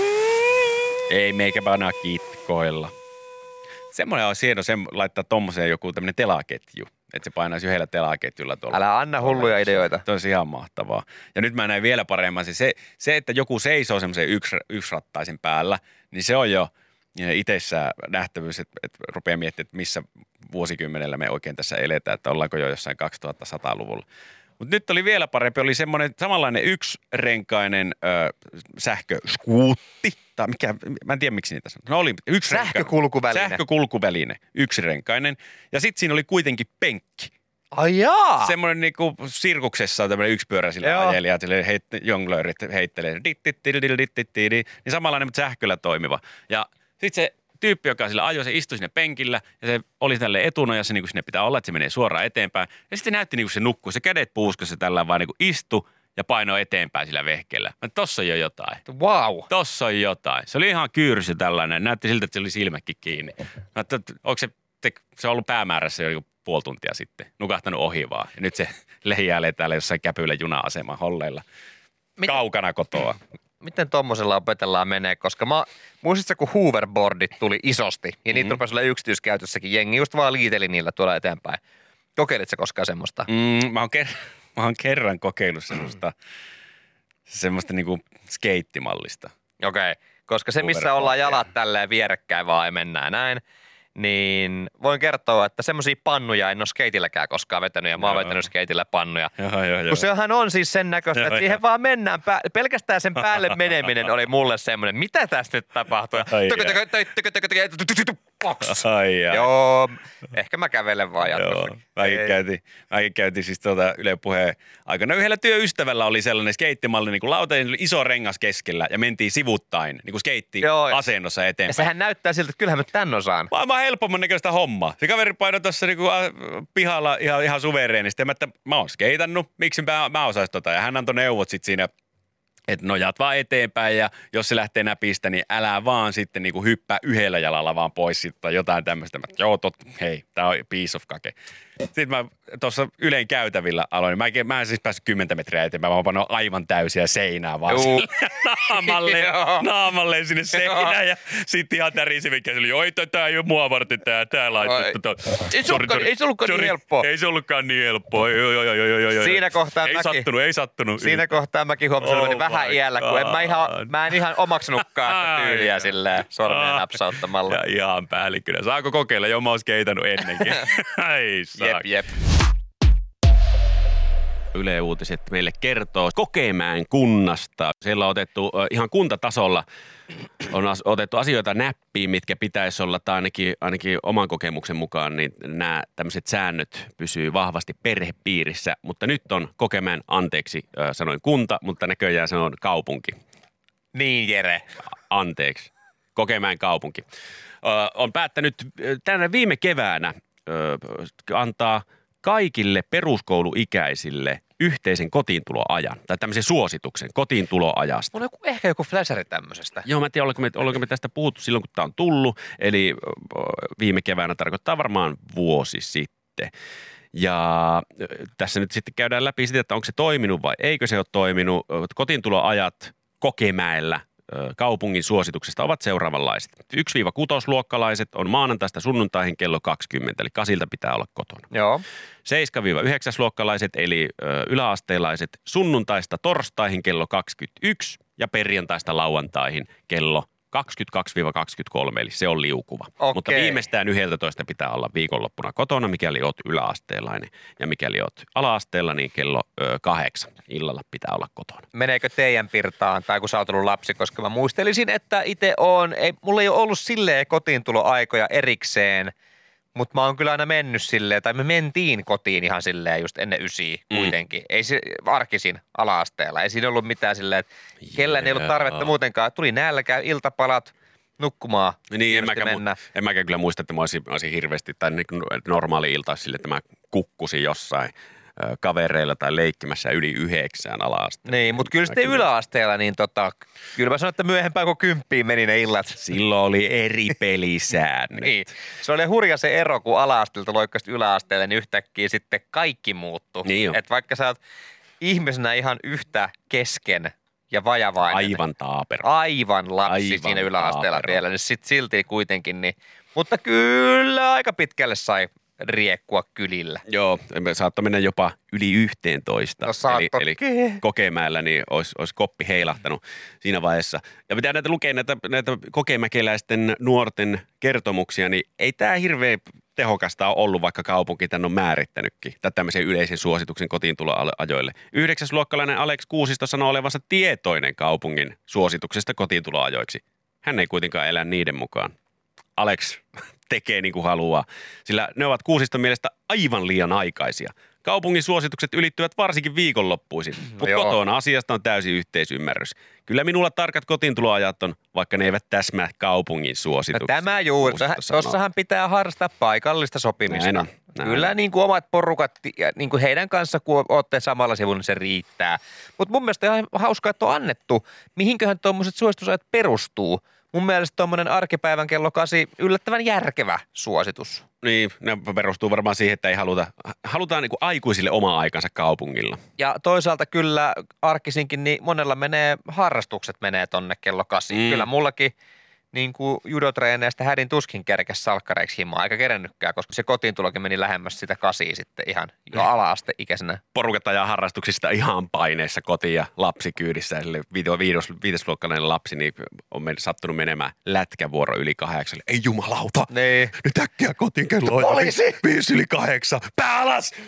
Ei meikä panna kitkoilla. Semmoinen on hieno laittaa tommoseen joku tämmöinen telaketju. Että se painaisi yhdellä telaketjulla tuolla. Älä anna hulluja ideoita. Se olisi ihan mahtavaa. Ja nyt mä näin vielä paremmin. Se että joku seisoo semmoisen yksirattaisen päällä, niin se on jo itsessään nähtävyys, että rupeaa miettimään, että missä vuosikymmenellä me oikein tässä eletään, että ollaanko jo jossain 2100-luvulla. Mutta nyt oli vielä parempi, oli semmoinen samanlainen yksirenkainen sähköskuutti, tai mikä, mä en tiedä miksi niitä sanoo. No oli sähkökulkuväline. Sähkökulkuväline, yksirenkainen. Ja sitten siinä oli kuitenkin penkki. Ai jaa! Semmoinen niinku sirkuksessa on tämmöinen yksipyöräisillä ajelijat, jonglöörit heittelee, niin samanlainen, mutta sähköllä toimiva. Ja sitten se tyyppi, joka sillä ajoi, se istui sinne penkillä ja se oli tälleen etunojassa, niin kuin sinne pitää olla, että se menee suoraan eteenpäin. Ja sitten näytti niin kuin se nukkui, se kädet puuskassa tällä vaan niin kuin istui ja painoi eteenpäin sillä vehkeellä. Mä tossa on jo jotain. Wow. Tossa on jotain. Se oli ihan kyrsy tällainen. Näytti siltä, että se oli silmäkin kiinni. Mä onko se on ollut päämäärässä jo puoli tuntia sitten. Nukahtanut ohi vaan. Ja nyt se leijailee täällä jossain käpyillä juna-aseman holleilla. Kaukana kotoa. Miten tommosella opetellaan menee, koska muistatko, kun hoverboardit tuli isosti ja niitä rupesi olla yksityiskäytössäkin, jengi just vaan liiteli niillä tuolla eteenpäin. Kokeilitko koskaan semmoista? Mä oon kerran kokeillut semmoista niinku skeittimallista. Okei, koska se missä ollaan jalat tälleen vierekkäin vaan ja mennään näin, niin voin kertoa, että semmoisia pannuja en ole skeitilläkään koskaan vetänyt ja mä oon vetänyt skeitillä pannuja. Joo. Kun sehän on siis sen näköistä, että siihen vaan mennään. Pelkästään sen päälle meneminen oli mulle semmoinen, mitä tässä nyt tapahtuu? Joo, ehkä mä kävelen vaan jatkossakin. Mäkin käytin siis Yle Puheen aikana. Yhdellä työystävällä oli sellainen skeittimalli, niin kuin lautainen iso rengas keskellä ja mentiin sivuttain, niin kuin skeittiasennossa eteenpäin. Ja sehän näyttää siltä, että kyllähän mä tän osaan. Maailman helpomman näköistä hommaa. Se kaveri painoi tuossa niinku pihalla ihan suvereenisti. Mä oon skeitannut, miksi mä osaisin tota. Ja hän antoi neuvot sit siinä, että nojat vaan eteenpäin ja jos se lähtee näpistä, niin älä vaan sitten niinku hyppää yhdellä jalalla vaan pois sitten tai jotain tämmöistä. Joo, hei, tää on piece of kake. Sitten mä tuossa Ylen käytävillä aloin. Mä en siis päässyt 10 metriä eteenpäin, mä panoin aivan täysiä seinää vaan naamalle sinne seinään. Ja sitten ihan tärisi, mikä se oli, oi, tää ei ole mua varten, tää laittu. Ei se ollutkaan niin helppoa. Ei se ollutkaan niin helppoa. Siinä kohtaa ei sattunut. Siinä kohtaa mäkin huomasin vähän iällä, kun mä en ihan omaksunutkaan tyyliä silleen sormien napsauttamalla. Ja ihan päällikkönä. Saako kokeilla? Jo mä oon skeitannut ennenkin. Jep. Yle Uutiset meille kertoo Kokemäen kunnasta. Siellä on otettu ihan kuntatasolla on otettu asioita näppiin, mitkä pitäisi olla, tai ainakin oman kokemuksen mukaan, niin nämä tämmöiset säännöt pysyy vahvasti perhepiirissä. Mutta nyt on Kokemäen, anteeksi sanoin kunta, mutta näköjään se on kaupunki. Niin, Jere. Anteeksi. Kokemäen kaupunki. On päättänyt tänä viime keväänä antaa kaikille peruskouluikäisille yhteisen kotiintuloajan, tai tämmöisen suosituksen kotiintuloajasta. On ehkä joku fläsäri tämmöisestä. Joo, mä en tiedä, ollaanko me tästä puhuttu silloin, kun tämä on tullut, eli viime keväänä tarkoittaa varmaan vuosi sitten. Ja tässä nyt sitten käydään läpi sitä, että onko se toiminut vai eikö se ole toiminut. Kotiintuloajat Kokemäellä kaupungin suosituksesta ovat seuraavanlaiset. 1-6-luokkalaiset on maanantaista sunnuntaihin kello 20, eli 8 pitää olla kotona. Joo. 7-9-luokkalaiset, eli yläasteelaiset sunnuntaista torstaihin kello 21 ja perjantaista lauantaihin kello 22-23, eli se on liukuva. Okei. Mutta viimeistään 11 pitää olla viikonloppuna kotona, mikäli oot yläasteelainen. Ja mikäli oot ala-asteella, niin kello 8 illalla pitää olla kotona. Meneekö teidän pirtaan, tai kun sä oot ollut lapsi, koska mä muistelisin, että itse mulla ei ole ollut silleen kotiintuloaikoja erikseen, mutta mä oon kyllä aina mennyt silleen, tai me mentiin kotiin ihan silleen just ennen 9 kuitenkin. Ei se arkisin ala-asteella. Ei siinä ollut mitään silleen, että kellään ei ollut tarvetta muutenkaan. Tuli nälkä, iltapalat, nukkumaan. Niin, en mäkään kyllä muista, että mä olisin hirveästi, tai niin normaali ilta sille, että mä kukkusin jossain kavereilla tai leikkimässä yli 9 ala-asteella. Niin, mutta kyllä sitten yläasteella, niin kyllä mä sanon, että myöhempään kuin 10 meni ne illat. Silloin oli eri pelisäännöt. Niin, se oli hurja se ero, kun ala-asteelta loikkasit yläasteelle, niin yhtäkkiä sitten kaikki muuttui. Niin että vaikka sä oot ihmisenä ihan yhtä kesken ja vajavainen. Aivan taapero. Aivan lapsi siinä yläasteella vielä, niin sitten silti kuitenkin. Niin, mutta kyllä aika pitkälle sai riekkua kylillä. Joo, saattoi mennä jopa yli 11. No eli Kokemäellä niin olisi koppi heilahtanut siinä vaiheessa. Ja pitää lukea näitä kokemäkeläisten nuorten kertomuksia, niin ei tämä hirveän tehokasta ole ollut, vaikka kaupunki tämän on määrittänytkin. Tai tämmöisen yleisen suosituksen kotiintuloajoille. 9-luokkalainen Alex Kuusisto sanoo olevansa tietoinen kaupungin suosituksesta kotiintuloajoiksi. Hän ei kuitenkaan elä niiden mukaan. Alex, tekee niin kuin haluaa, sillä ne ovat Kuusiston mielestä aivan liian aikaisia. Kaupungin suositukset ylittyvät varsinkin viikonloppuisin, mutta kotona asiasta on täysin yhteisymmärrys. Kyllä minulla tarkat kotiintuloajat on, vaikka ne eivät täsmää kaupungin suosituksia. No tämä juuri. Tuossahan pitää harrastaa paikallista sopimista. Näin Kyllä niin kuin omat porukat, ja niin kuin heidän kanssa, kun olette samalla sivulla, niin se riittää. Mutta mun mielestä ihan hauskaa, että on annettu. Mihinköhän tuommoiset suositusajat perustuu? Mun mielestä tuommoinen arkipäivän kello 8 yllättävän järkevä suositus. Niin, ne perustuu varmaan siihen, että ei halutaan niin kuin aikuisille oma aikansa kaupungilla. Ja toisaalta kyllä arkisinkin, niin monella harrastukset menee tonne kello 8. Kyllä mullakin niin kuin judotreeneistä hädin tuskin kerkes salkkareiksi himaa, eikä kerennytkään, koska se kotiintulokin meni lähemmäs sitä 8 sitten ihan jo ala-asteikäisenä. Porukat ajaa harrastuksista ihan paineessa kotiin ja lapsi kyydissä. Viidesluokkalainen lapsi niin on sattunut menemään lätkävuoro yli 8. Ei jumalauta, niin. Nyt äkkiä kotiin kello on 5 yli 8. Pää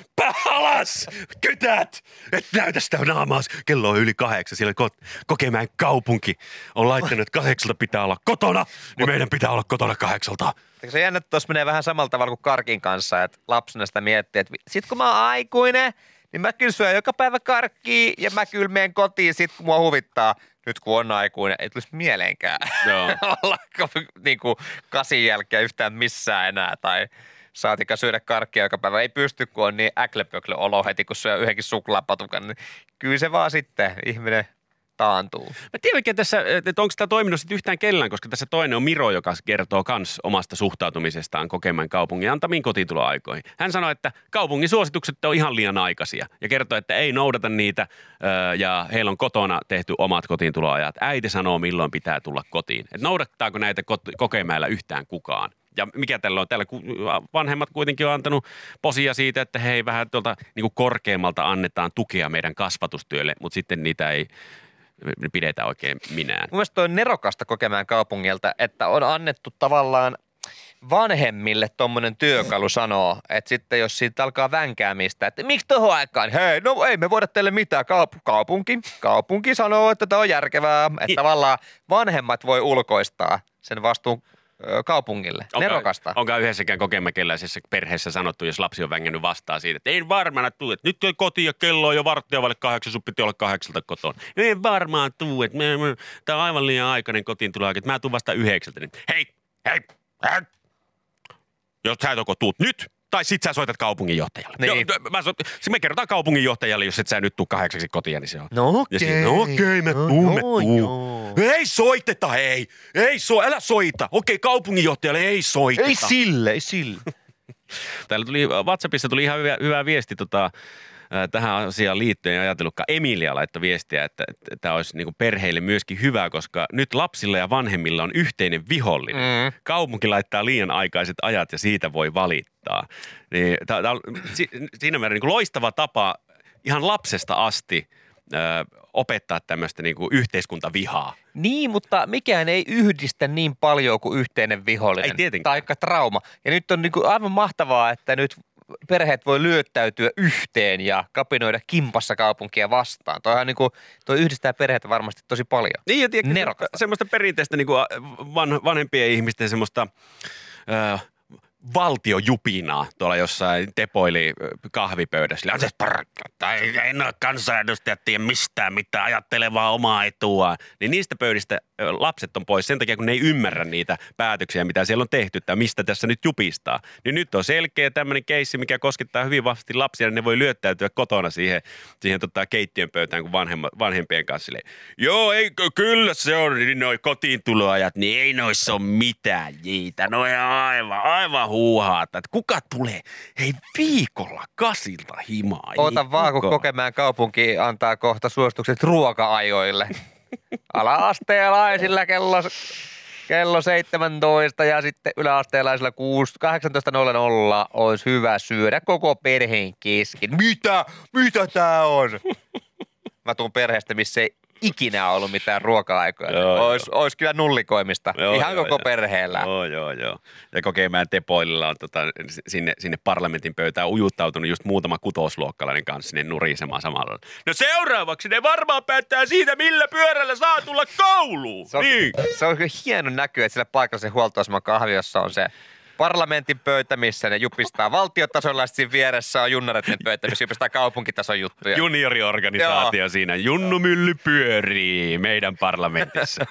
alas, kytät, et näytä sitä naamaas. Kello on yli 8, siellä Kokemäen kaupunki on laittanut, että 8 pitää olla kotona. Niin meidän pitää olla kotona 8. Se jännä, että tuossa menee vähän samalla tavalla kuin karkin kanssa, että lapsena sitä miettii, että sit kun mä oon aikuinen, niin mä kyllä syön joka päivä karkkia ja mä kyllä menen kotiin sit kun mua huvittaa. Nyt kun on aikuinen, ei tulisi mieleenkään olla niin kuin 8 jälkeen yhtään missään enää tai saatika syödä karkkia joka päivä. Ei pysty, kun on niin äklepöklö olo heti, kun syö yhdenkin suklaapatukan. Niin kyllä se vaan sitten ihminen taantuu. Mä tiedän oikein tässä, että onko tämä toiminut sitten yhtään kellään, koska tässä toinen on Miro, joka kertoo kans omasta suhtautumisestaan Kokemäen kaupungin antamiin kotiintuloaikoihin. Hän sanoi, että kaupungin suositukset on ihan liian aikaisia ja kertoo, että ei noudata niitä ja heillä on kotona tehty omat kotiintuloajat. Äiti sanoo, milloin pitää tulla kotiin. Että noudattaako näitä Kokemäellä yhtään kukaan? Ja mikä tällä on? Täällä vanhemmat kuitenkin on antanut posia siitä, että hei vähän tuolta niin kuin korkeammalta annetaan tukea meidän kasvatustyölle, mutta sitten niitä ei pidetään oikein minään. Mun mielestä on nerokasta Kokemäen kaupungilta, että on annettu tavallaan vanhemmille tommonen työkalu sanoo, että sitten jos siitä alkaa vänkäämistä, että miksi tohon aikaan? Hei, no ei me voida teille mitään. Kaupunki sanoo, että tämä on järkevää. Että tavallaan vanhemmat voi ulkoistaa sen vastuun kaupungille. Nerokasta. Onko yhdessäkään kokemäkeläisessä perheessä sanottu, jos lapsi on vängännyt vastaan siitä, että ei varmaan tule, että nyt on kotiin ja kello on jo 7:15, sun piti olla 8 kotona. Ei varmaan tule, että tämä on aivan liian aikainen kotiin tulla, että mä tuun vasta 9. Niin hei. Jos sä et joko tuut nyt, tai sit sä soitat kaupunginjohtajalle. Niin. Me kerrotaan kaupunginjohtajalle, jos et sä nyt tuu 8 kotiin, niin se on. No okei. Me tuu. Ei soiteta, ei. Älä soita. Okei, kaupunginjohtajalle ei soiteta. Ei sille. Täällä tuli WhatsAppissa ihan hyvä viesti tähän asiaan liittyen ja ajatellutkaan. Emilia laittoi viestiä, että tämä olisi niin kuin perheille myöskin hyvä, koska nyt lapsilla ja vanhemmilla on yhteinen vihollinen. Kaupunki laittaa liian aikaiset ajat ja siitä voi valittaa. Niin, tämä on siinä määrin niin kuin loistava tapa ihan lapsesta asti opettaa tämmöistä niin kuin yhteiskuntavihaa. Niin, mutta mikään ei yhdistä niin paljon kuin yhteinen vihollinen. Ei tietenkään. Taikka trauma. Ja nyt on niin kuin aivan mahtavaa, että nyt perheet voi lyöttäytyä yhteen ja kapinoida kimpassa kaupunkia vastaan. Toi yhdistää perheitä varmasti tosi paljon. Niin, ja nerokasta. Semmoista perinteistä niin kuin vanhempien ihmisten semmoista valtiojupinaa tuolla jossain tepoili kahvipöydässä. Ei ole kansanedustajat tiedä mistään mitään, ajattelee vaan omaa etua. Niin niistä pöydistä lapset on pois sen takia, kun ne ei ymmärrä niitä päätöksiä, mitä siellä on tehty, että mistä tässä nyt jupistaa. Niin nyt on selkeä tämmöinen keissi, mikä koskettaa hyvin vahvasti lapsia, niin ne voi lyöttäytyä kotona siihen keittiön pöytään kuin vanhempien kanssa. Joo, ei, kyllä se on, noi kotiintuloajat, niin ei noissa ole mitään niitä. No aivan huuhaata, että kuka tulee, hei viikolla 8 himaa. Oota vaan, kun Kokemäen kaupunki antaa kohta suositukset ruoka-ajoille. Ala-asteelaisilla kello 17 ja sitten yläasteelaisilla 18.00 olisi hyvä syödä koko perheen kesken. Mitä tää on? Mä tuun perheestä, missä ei ikinä ollut mitään ruoka-aikoja. Ois kyllä nullikoimista. Ihan koko perheellä. Joo. Ja Kokemäen tepoililla on sinne parlamentin pöytään ujuttautunut just muutama kutosluokkalainen kanssa sinne nurisemaan samalla. No seuraavaksi ne varmaan päättää siitä, millä pyörällä saa tulla kouluun. Se on hieno näky, että sillä paikallisen huoltoaseman kahviossa on se parlamentin pöytä, missä ne jupistaa valtiotasolla, siinä vieressä on junnareiden pöytä, missä jupistaa kaupunkitason juttuja. Junioriorganisaatio siinä. Junnumylly pyörii meidän parlamentissa.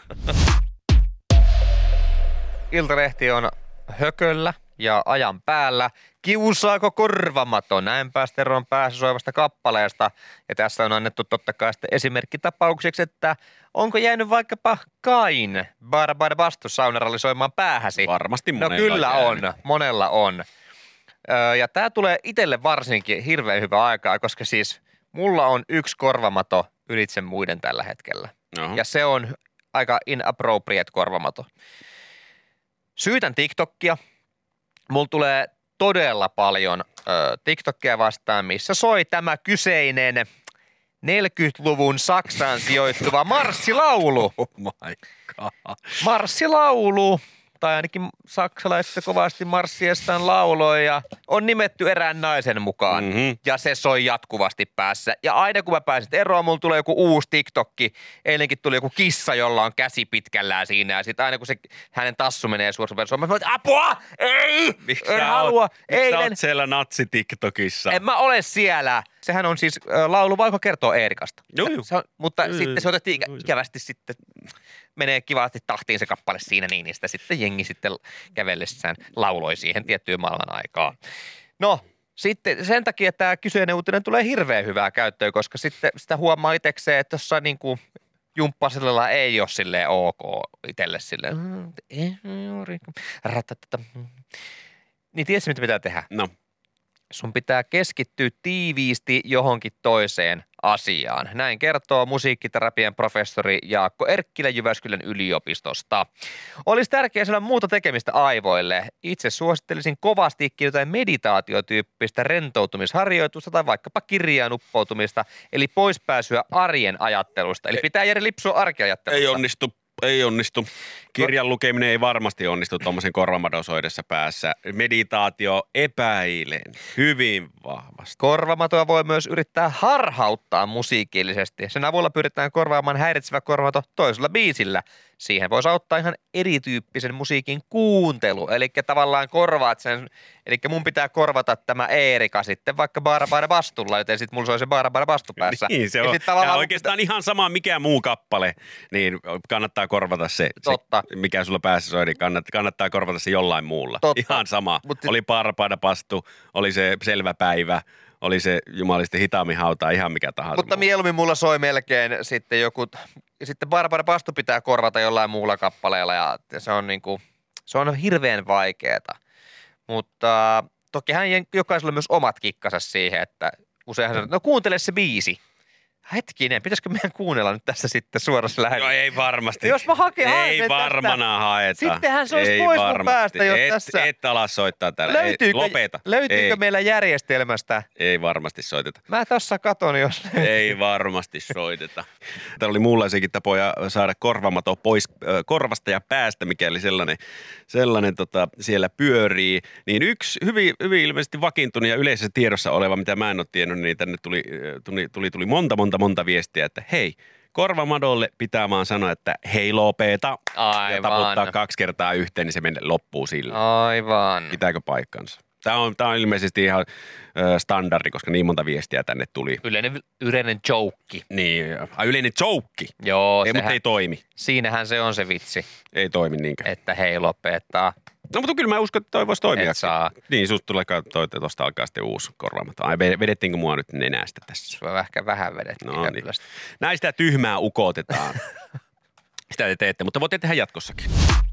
Iltalehti on hököllä ja ajan päällä. Kiusaako korvamaton? Näin päästä eroon päässä soivasta kappaleesta. Ja tässä on annettu totta kai sitten esimerkkitapaukseksi, että onko jäänyt vaikkapa Kain Barbara Bastu saunarallisoimaan päähäsi? Varmasti No monella kyllä jäänyt. on, monella on. Ja tämä tulee itselle varsinkin hirveän hyvä aikaa, koska siis mulla on yksi korvamato ylitse muiden tällä hetkellä. Oho. Ja se on aika inappropriate korvamato. Syytän TikTokia. Mulla tulee todella paljon TikTokia vastaan, missä soi tämä kyseinen 40-luvun Saksaan sijoittuva marssilaulu. Oh my god. Marssilaulu, tai ainakin saksalaiset kovasti marssiessaan lauloi ja on nimetty erään naisen mukaan. Mhm. Ja se soi jatkuvasti päässä. Ja aina kun mä pääsen eroon, mulla tulee joku uusi TikTokki. Eilenkin tuli joku kissa, jolla on käsi pitkällään siinä. Ja sitten aina kun se hänen tassu menee suoraan suomeen, mä sanon, apua! Ei! En halua! Miksi sä oot siellä natsi-TikTokissa? En mä ole siellä. Sehän on siis laulu, vaikka kertoo Eerikasta. Joo. Mutta sitten se otettiin ikävästi sitten, menee kivasti tahtiin se kappale siinä niin, ja sitä sitten jengi sitten kävellessään lauloi siihen tiettyyn maailman aikaan. No, sitten sen takia tämä kyseinen uutinen tulee hirveän hyvää käyttöön, koska sitten sitä huomaa itsekseen, että jossain niin kuin jumppaselilla ei ole silleen ok itselle silleen. Niin tiedätkö, mitä pitää tehdä? No. Sun pitää keskittyä tiiviisti johonkin toiseen asiaan. Näin kertoo musiikkiterapian professori Jaakko Erkkilä Jyväskylän yliopistosta. Olisi tärkeää saada muuta tekemistä aivoille. Itse suosittelisin kovastikin jotain meditaatiotyyppistä rentoutumisharjoitusta tai vaikkapa kirjaan uppoutumista, eli poispääsyä arjen ajattelusta. Eli pitää jäädä lipsua arkiajattelusta. Ei onnistu. Kirjan lukeminen ei varmasti onnistu tuommoisen korvamadon soidessa päässä. Meditaatio epäilen hyvin vahvasti. Korvamatoa voi myös yrittää harhauttaa musiikillisesti. Sen avulla pyritään korvaamaan häiritsevä korvamato toisella biisillä. Siihen voisi auttaa ihan erityyppisen musiikin kuuntelu. Eli tavallaan korvaat sen, eli mun pitää korvata tämä Eerika sitten vaikka Barbara Bastulla, joten sitten mulla soi se Barbara Bastu päässä. Niin, se Ja on. sit tavallaan Ja oikeastaan ihan sama mikä muu kappale, niin kannattaa korvata se Totta. mikä sulla päässä soi, niin kannattaa korvata se jollain muulla. Totta. Ihan sama. Mut Oli Barbara Bastu, oli se Selvä päivä, oli se jumalisten hitaammin hautaa, ihan mikä tahansa. Mutta mieluummin mulla soi melkein sitten joku, sitten Barbara Bastu pitää korvata jollain muulla kappaleella ja se on niinku, se on hirveän vaikeeta. Mutta tokihan jokaisella on myös omat kikkansa siihen, että useinhan se, no kuuntele se biisi. Hetkinen, pitäisikö meidän kuunnella nyt tässä sitten suorassa No lähetyksessä? ei varmasti. Jos mä haen Ei tästä, varmana haeta. Sittenhän se olisi Ei pois mun varmasti. päästä jo tässä. Et ala soittaa täällä. Lopeta. Löytyykö Ei. meillä järjestelmästä? Ei varmasti soiteta. Mä tässä katon, jos... Ei varmasti soiteta. Täällä oli muunlaisiakin tapoja saada korvamato pois korvasta ja päästä, mikäli sellainen siellä pyörii. Niin yksi hyvin ilmeisesti vakiintunut ja yleisessä tiedossa oleva, mitä mä en ole tiennyt, niin tänne tuli monta viestiä, että hei, korvamadolle pitää vaan sanoa, että hei lopeta. Aivan. Ja taputtaa 2 kertaa yhteen, niin se loppuu sillä. Aivan. Pitääkö paikkansa? Tämä on ilmeisesti ihan standardi, koska niin monta viestiä tänne tuli. Yleinen joke. Niin, yleinen joke. Joo, Ei, mutta ei toimi. Siinähän se on se vitsi, Ei toimi niinkään. että hei lopettaa. No mutta kyllä mä uskon, että toi voisi toimia. Et saa. Niin, susta tulee tuosta alkaa sitten uusi korvaamaton. Ai vedettiinkö mua nyt nenästä tässä? Se on ehkä vähän vedettiin. No niin. Näistä tyhmää ukotetaan. Sitä te teette, mutta voitte tehdä jatkossakin.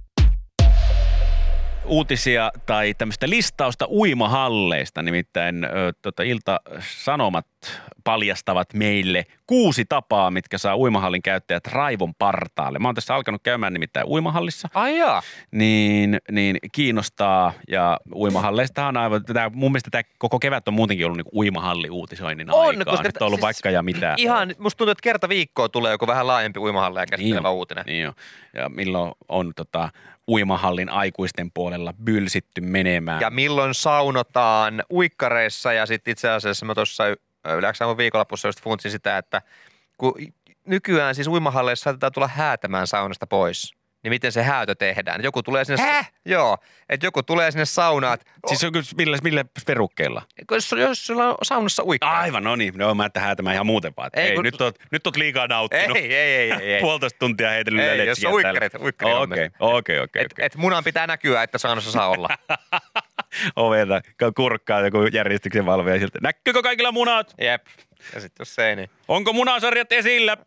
Uutisia tai tämmöistä listausta uimahalleista, nimittäin Ilta-Sanomat paljastavat meille 6 tapaa, mitkä saa uimahallin käyttäjät raivon partaalle. Mä oon tässä alkanut käymään nimittäin uimahallissa. Ai jaa. Niin kiinnostaa ja uimahalleistahan aivan, mun mielestä tämä koko kevät on muutenkin ollut niin uimahalli-uutisoinnin aikaa. Koska Nyt on ollut vaikka ja mitä. Ihan, musta tuntuu, että kerta viikkoa tulee joku vähän laajempi uimahalleja käsittelevä uutinen. Niin jo. Ja milloin on uimahallin aikuisten puolella bylsitty menemään. Ja milloin saunotaan uikkareissa ja sitten itse asiassa mä tuossa yleensä viikonlopussa just funtsin sitä, että kun nykyään siis uimahalleissa saatetaan tulla häätämään saunasta pois. niin miten se häätö tehdään. Joku tulee sinne... Joo, että joku tulee sinne saunaan. Siis on kyllä millä perukkeilla? Jos sulla on saunassa uikkaa. Aivan, no niin. No mä häätämään ihan muuten vaan. Ei, nyt oot liikaa nauttinut. Ei. 1,5 tuntia heitellyt Ei, jos on uikkarit Okei. Et munan pitää näkyä, että saunassa saa olla. Ovelta kurkkaa joku järjestyksen valvoja siltä. Näkyykö kaikilla munat? Jep. Ja sitten jos ei, niin... Onko munasarjat esillä?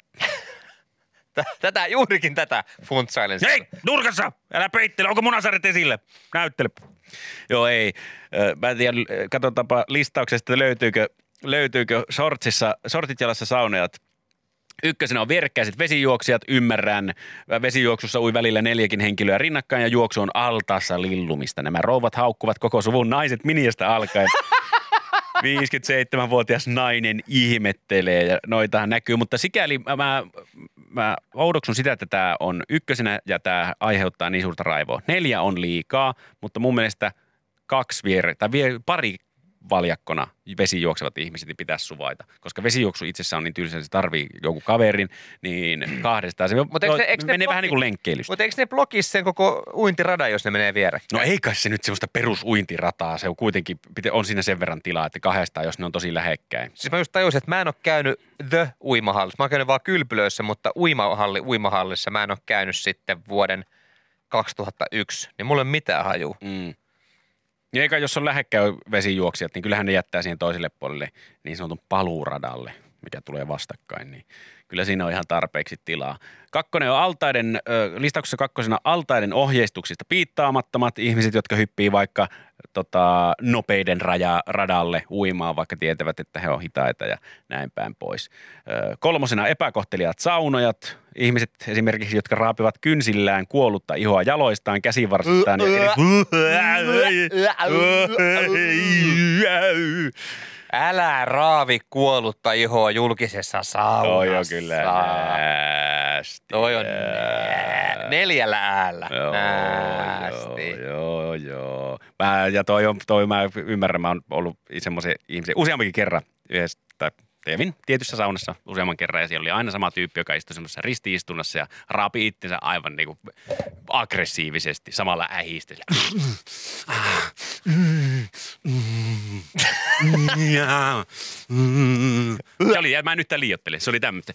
Juurikin tätä funtsailen. Hei, nurkassa! Älä peittele, onko munasarjat esillä? Näyttele. Joo, ei. Mä en tiedä, katsotaanpa listauksesta, löytyykö sortit jalassa saunajat. Ykkösenä on vierekkäiset vesijuoksijat, ymmärrän. Vesijuoksussa ui välillä 4 henkilöä rinnakkain ja juoksu on altaassa lillumista. Nämä rouvat haukkuvat koko suvun naiset miniästä alkaen. 57-vuotias nainen ihmettelee ja noitahan näkyy, mutta sikäli mä oudoksun sitä, että tämä on ykkösenä ja tämä aiheuttaa niin suurta raivoa. 4 on liikaa, mutta mun mielestä 2 pari valjakkona vesijuoksevat ihmiset niin pitäisi suvaita. Koska vesijuoksu itsessään on niin tylsä, se tarvii joku kaverin, niin kahdestaan se menee vähän niin kuin lenkkeilystä. Mutta eikö ne blokisi sen koko uintiradan, jos ne menee vierekkäin? No ei kai se nyt semmoista perusuintirataa, se on kuitenkin, on siinä sen verran tilaa, että kahdestaan, jos ne on tosi lähekkäin. Siis mä just tajusin, että mä en ole käynyt uimahallissa. Mä oon käynyt vaan Kylpylöissä, mutta uimahallissa mä en ole käynyt sitten vuoden 2001. Niin mulla ei ole mitään hajua. Ja eikä jos on lähekkäin vesijuoksijat, niin kyllähän ne jättää siihen toiselle puolelle niin sanotun paluuradalle, mikä tulee vastakkain, niin kyllä siinä on ihan tarpeeksi tilaa. Kakkonen on listauksessa kakkosena altaiden ohjeistuksista piittaamattomat ihmiset, jotka hyppii vaikka nopeiden radalle uimaan, vaikka tietävät, että he on hitaita ja näin päin pois. Kolmosena epäkohteliaat saunojat, ihmiset esimerkiksi, jotka raapivat kynsillään kuollutta ihoa jaloistaan, käsivarsistaan. Älä raavi kuollutta ihoa julkisessa saunassa. Toi on kyllä näästi. Toi on 4 äällä. Näästi. Joo. Mä ymmärrän, mä oon ollut semmoisen ihmisen useammankin kerran Teevin tietyssä saunassa useamman kerran ja siellä oli aina sama tyyppi, joka istui semmoisessa ristiistunnassa ja raapi itsensä aivan niinku aggressiivisesti samalla ähistä. Se oli, mä en yhtään liioittele, se oli tämmöistä.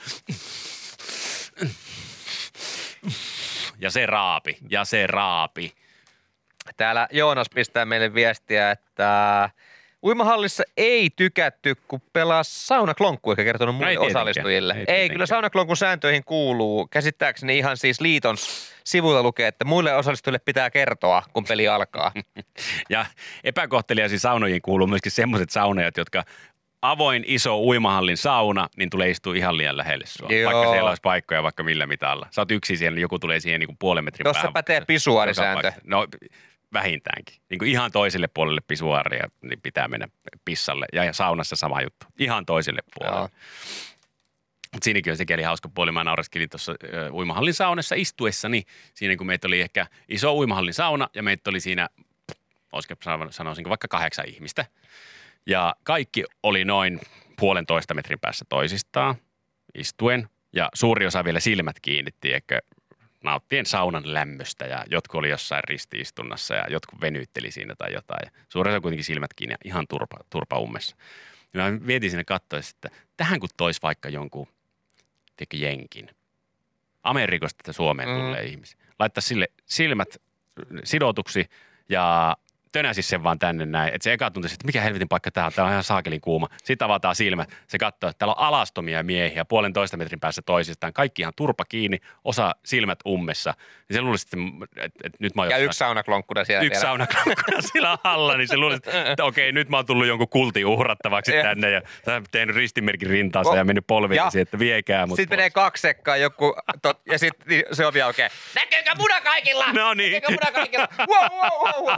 Ja se raapi. Täällä Joonas pistää meille viestiä, että uimahallissa ei tykätty, kun pelaa saunaklonkku, eikä kertonut muille osallistujille. Ei, kyllä saunaklonkun sääntöihin kuuluu. Käsittääkseni ihan siis liiton sivuilla lukee, että muille osallistujille pitää kertoa, kun peli alkaa. Ja epäkohteliaisiin saunojiin kuuluu myöskin semmoiset saunajat, jotka avoin iso uimahallin sauna, niin tulee istua ihan liian lähelle sua. Joo. Vaikka siellä olisi paikkoja vaikka millä mitalla. Sä oot yksin siellä, niin joku tulee siihen niin kuin 0,5 metrin päähän. Tuossa pätee pisuaarisääntö. No vähintäänkin. Niin kuin ihan toiselle puolelle pisuaaria, niin pitää mennä pissalle. Ja saunassa sama juttu. Ihan toiselle puolelle. Mutta siinäkin on sekin hauska puoli. Mä naureskelin tuossa uimahallin saunassa istuessani. Siinä kun meitä oli ehkä iso uimahallin sauna ja meitä oli siinä, sanoisinko vaikka 8 ihmistä. Ja kaikki oli noin 1,5 metrin päässä toisistaan istuen. Ja suuri osa vielä silmät kiinnitti, eikä nauttien saunan lämmöstä ja jotkut oli jossain ristiistunnassa ja jotkut venytteli siinä tai jotain. Ja suurin osa kuitenkin silmät kiinni ja ihan turpa ummessa. Ja mä vietin sinne katsoessa, että tähän kun toisi vaikka jonkun jenkin. Amerikosta Suomeen tulee ihmisiä. Laittaisi sille silmät sidotuksi ja tönäsis sen vaan tänne näin. Että se eka tuntisi, että mikä helvetin paikka tää on. Tää on ihan saakelin kuuma. Sitten avataan silmät. Se katsoo, että täällä on alastomia miehiä 1,5 metrin päässä toisistaan. Kaikki ihan turpa kiinni, osa silmät ummessa. Niin se luulisi, että nyt mä oon... Ja yksi saunaklonkkuda siellä. Yksi saunaklonkkuda siellä alla. Niin se luulisi, että okei, nyt mä oon tullut jonkun kultin uhrattavaksi tänne. Ja sä oon tehnyt ristimerkin rintaansa ja mennyt polvillesi, että viekää mut. Sitten menee 2 sekkaa joku, ja sitten niin se ovi aukeaa. Näkyykö muna kaikilla? No niin. Näkyykö muna kaikilla? Wow.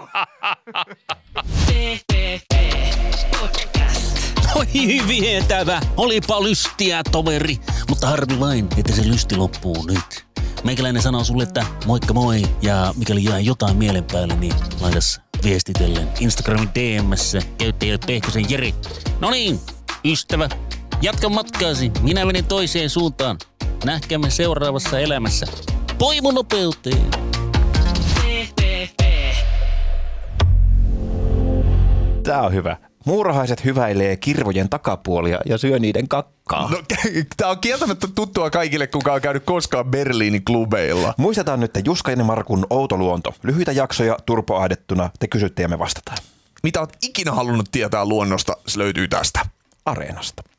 Oi vietävä, olipa lystiä toveri, mutta harmi vain, että se lysti loppuu nyt. Meikäläinen sanoo sulle, että moikka moi, ja mikäli jää jotain mielen päälle, niin laitas viestitellen Instagramin DM:ssä käyttäjälle Pehkosen Jeri. No niin, ystävä, jatka matkaasi, minä menen toiseen suuntaan. Nähkäämme seuraavassa elämässä. Poimunopeuteen. Tää on hyvä. Muurahaiset hyväilee kirvojen takapuolia ja syö niiden kakkaa. No, tää on kieltämättä tuttua kaikille, kuka on käynyt koskaan Berliinin klubeilla. Muistetaan nyt, että Juska ja Markun outo luonto. Lyhyitä jaksoja turpoahdettuna. Te kysytte ja me vastataan. Mitä oot ikinä halunnut tietää luonnosta, se löytyy tästä. Areenasta.